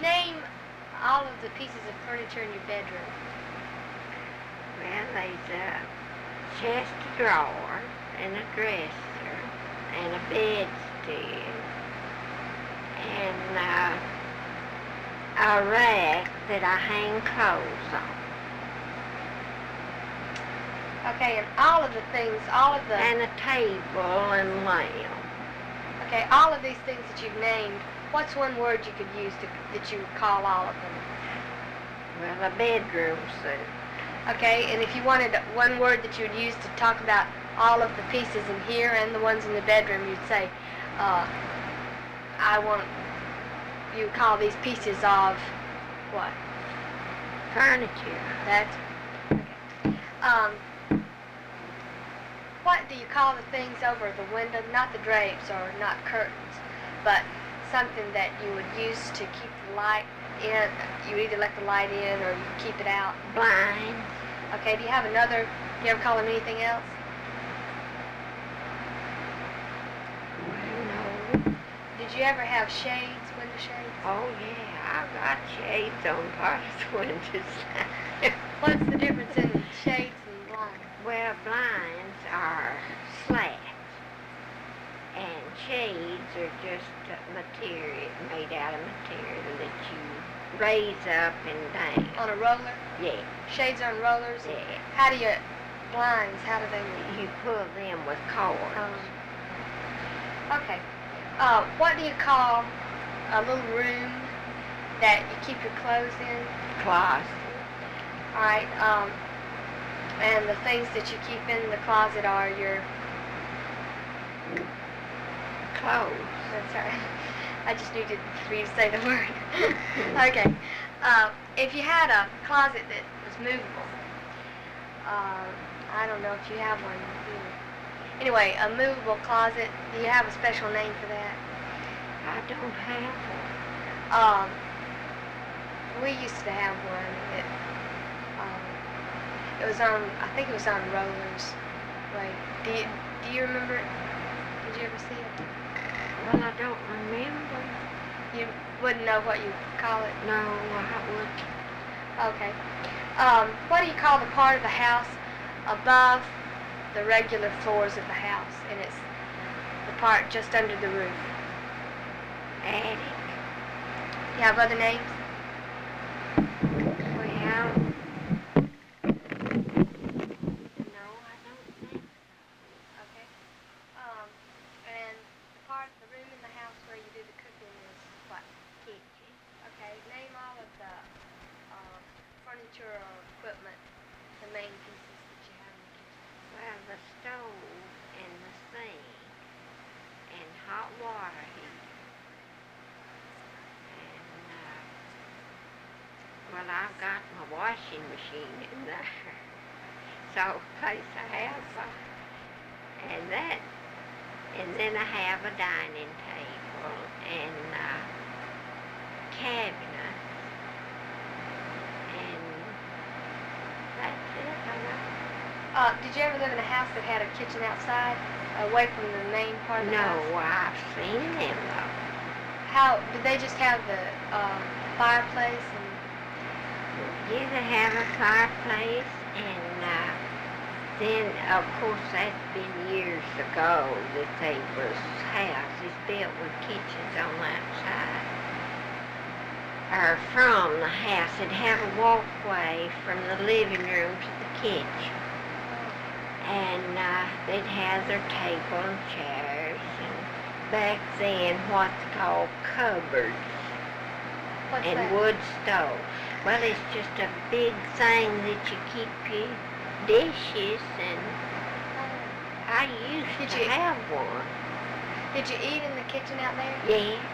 Name all of the pieces of furniture in your bedroom. Well, there's a chest of drawers and a dresser and a bedstead and a rack that I hang clothes on. Okay, and all of the things, all of the... And a table and lamp. Okay, all of these things that you've named, what's one word you could use that you would call all of them? Well, a bedroom suit. Okay, and if you wanted one word that you would use to talk about all of the pieces in here and the ones in the bedroom, you'd say, you would call these pieces of what? Furniture. That's okay. What do you call the things over the window? Not the drapes or not curtains, but something that you would use to keep the light in. You either let the light in or you keep it out. Blinds. Okay, do you have another? Do you ever call them anything else? Well, no. Did you ever have shades, window shades? Oh, yeah, I've got shades on part of the windows. What's the difference in shades and blinds? Well, blinds are slats, and shades are just material, made out of material that you raise up and down. On a roller? Yeah. Shades on rollers? Yeah. How do you, blinds, how do they move? You pull them with cords. Okay. What do you call a little room that you keep your clothes in? Closet. All right. And the things that you keep in the closet are your Clothes. That's right. I just needed for you to say the word. Okay. If you had a closet that was movable, I don't know if you have one either. Anyway, a movable closet, do you have a special name for that? I don't have one. We used to have one. It was on, I think it was on rollers. Wait, do you remember it? Did you ever see it? Well, I don't remember. You wouldn't know what you call it? No, I wouldn't. Okay. What do you call the part of the house above the regular floors of the house, and it's the part just under the roof? Attic. You have other names? Well, no, I don't think so. Okay. And the part of the room in the house where you do the cooking is what? Kitchen. Okay. Name all of the furniture or equipment, the main pieces that you have in the kitchen. Well, the stove and the sink and hot water heater. And, well, I've got my washing machine in there. So, place I have, and then I have a dining table and cabinet, and that's it, I know. Did you ever live in a house that had a kitchen outside, away from the main part of the house? No, I've seen them though. How did they just have the fireplace and? Yeah, they have a fireplace, and then, of course, that's been years ago that they was houses built with kitchens on the outside. Or from the house, it'd have a walkway from the living room to the kitchen. And they'd have their table and chairs, and back then what's called cupboards. What's and that? wood stove. Well, it's just a big thing that you keep your dishes, and I used to have one. Did you eat in the kitchen out there? Yeah.